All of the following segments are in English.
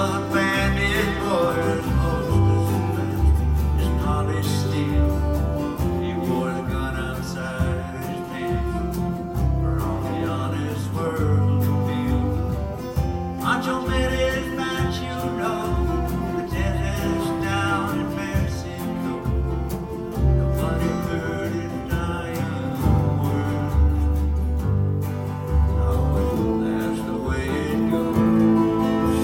blood bandit boys, most is polished steel. He wore the gun outside his pants for all the honest world to feel. Pancho met his match, you know, the desert's down in Mexico. Nobody heard his dying word. Oh, well, that's the way it goes.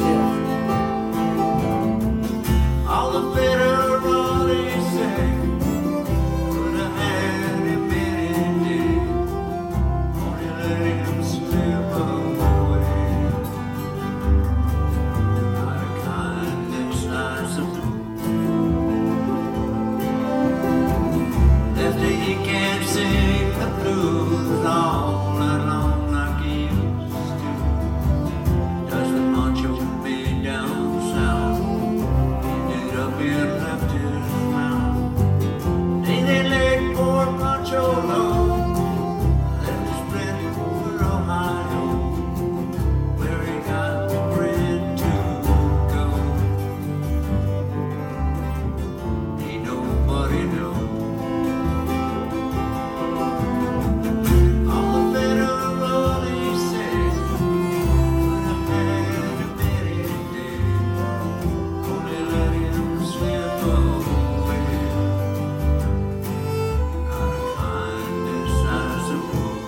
All the federales say could have had him any day, only let him slip away. Out of kindness, I suppose. Lefty, he can't sing the blues all night long like he used to. Does the macho man down south? Ended up in Lefty's mouth. They laid poor Pancho low. Lefty split for Ohio, where he got the bread to go. Ain't nobody know. All the federales said could have had him any day, only let him slip away. Out of kindness, I suppose.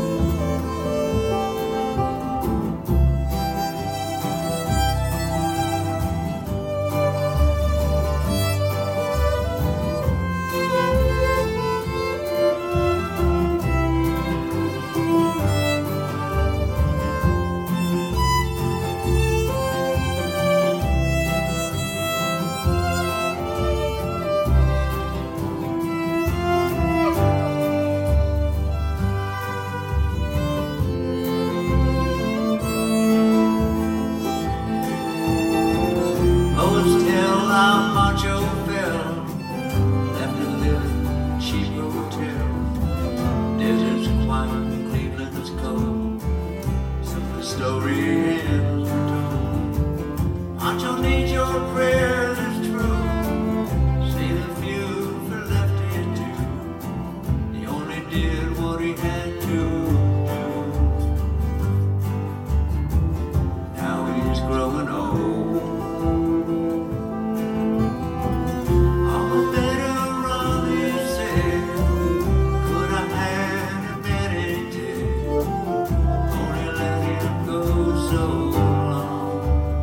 Most tell how Pancho fell, left to live in cheap hotels. Desert's quiet, Cleveland's cold, so the story ends are told. Pancho needs your prayers, it's true. Save a few for Lefty too. He only did what he had to do. Now he's growing old. All the federales said could have had him any day, only let him go so long.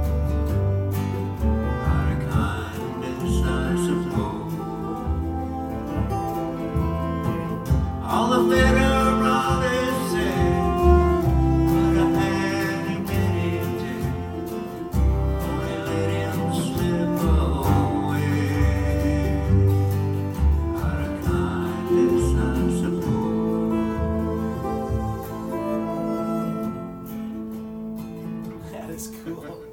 Out of kindness, I suppose. All the federales said could have had him any day, only let him slip away. Out of kindness, I suppose. That is cool.